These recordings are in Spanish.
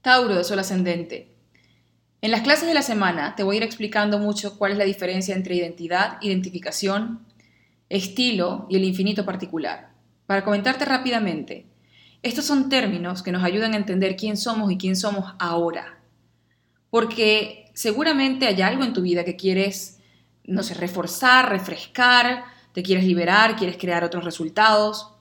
Tauro de Sol ascendente. En las clases de la semana te voy a ir explicando mucho cuál es la diferencia entre identidad, identificación, estilo y el infinito particular. Para comentarte rápidamente, estos son términos que nos ayudan a entender quién somos y quién somos ahora. Porque seguramente hay algo en tu vida que quieres, no sé, reforzar, refrescar, te quieres liberar, quieres crear otros resultados.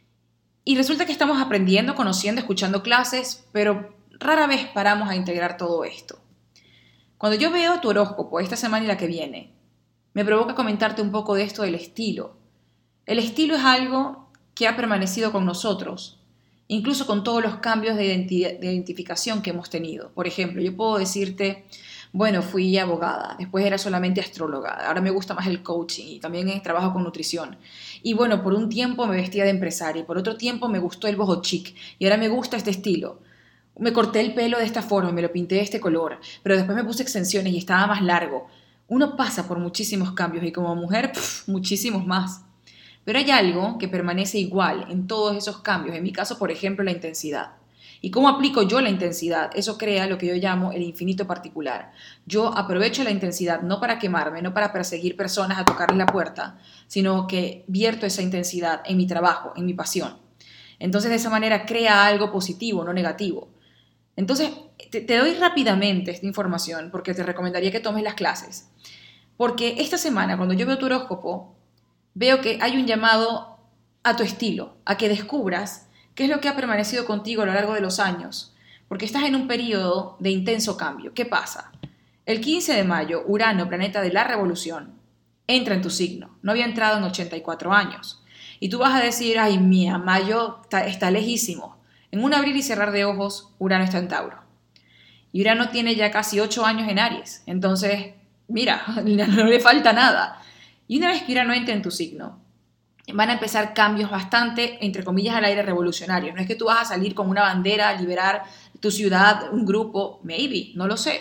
Y resulta que estamos aprendiendo, conociendo, escuchando clases, pero rara vez paramos a integrar todo esto. Cuando yo veo tu horóscopo esta semana y la que viene, me provoca comentarte un poco de esto del estilo. El estilo es algo que ha permanecido con nosotros, incluso con todos los cambios de identificación que hemos tenido. Por ejemplo, yo puedo decirte, bueno, fui abogada, después era solamente astróloga, ahora me gusta más el coaching y también trabajo con nutrición. Y bueno, por un tiempo me vestía de empresaria y por otro tiempo me gustó el boho chic y ahora me gusta este estilo. Me corté el pelo de esta forma, me lo pinté de este color, pero después me puse extensiones y estaba más largo. Uno pasa por muchísimos cambios y como mujer, muchísimos más. Pero hay algo que permanece igual en todos esos cambios. En mi caso, por ejemplo, la intensidad. ¿Y cómo aplico yo la intensidad? Eso crea lo que yo llamo el infinito particular. Yo aprovecho la intensidad no para quemarme, no para perseguir personas a tocarles la puerta, sino que vierto esa intensidad en mi trabajo, en mi pasión. Entonces, de esa manera crea algo positivo, no negativo. Entonces, te doy rápidamente esta información porque te recomendaría que tomes las clases. Porque esta semana, cuando yo veo tu horóscopo, veo que hay un llamado a tu estilo, a que descubras qué es lo que ha permanecido contigo a lo largo de los años, porque estás en un periodo de intenso cambio. ¿Qué pasa? El 15 de mayo, Urano, planeta de la revolución, entra en tu signo. No había entrado en 84 años. Y tú vas a decir, ay mía, mayo está lejísimo. En un abrir y cerrar de ojos, Urano está en Tauro. Y Urano tiene ya casi 8 años en Aries. Entonces, mira, no le falta nada. Y una vez que Urano entre en tu signo, van a empezar cambios bastante, entre comillas, al aire revolucionarios. No es que tú vas a salir con una bandera a liberar tu ciudad, un grupo, maybe, no lo sé.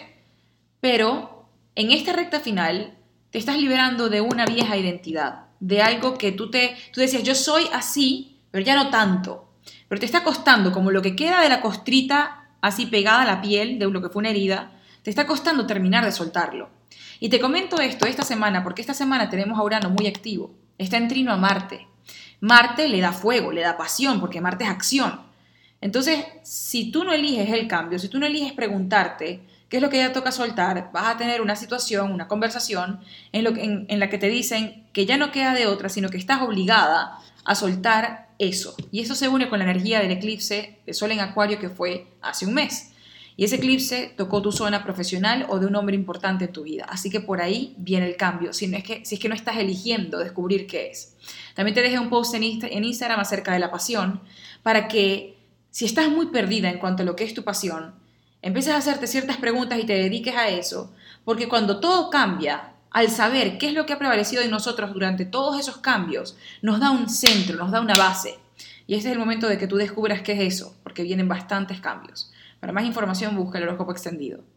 Pero en esta recta final te estás liberando de una vieja identidad, de algo que tú decías, yo soy así, pero ya no tanto. Pero te está costando, como lo que queda de la costrita así pegada a la piel, de lo que fue una herida, te está costando terminar de soltarlo. Y te comento esto esta semana, porque esta semana tenemos a Urano muy activo. Está en trino a Marte. Marte le da fuego, le da pasión, porque Marte es acción. Entonces, si tú no eliges el cambio, si tú no eliges preguntarte qué es lo que ya toca soltar, vas a tener una situación, una conversación en la que te dicen que ya no queda de otra, sino que estás obligada a soltar eso. Y eso se une con la energía del eclipse de Sol en Acuario que fue hace un mes. Y ese eclipse tocó tu zona profesional o de un hombre importante en tu vida. Así que por ahí viene el cambio, si es que no estás eligiendo descubrir qué es. También te dejé un post en Instagram acerca de la pasión, para que si estás muy perdida en cuanto a lo que es tu pasión, empieces a hacerte ciertas preguntas y te dediques a eso, porque cuando todo cambia, al saber qué es lo que ha prevalecido en nosotros durante todos esos cambios, nos da un centro, nos da una base. Y este es el momento de que tú descubras qué es eso, porque vienen bastantes cambios. Para más información busca el horóscopo extendido.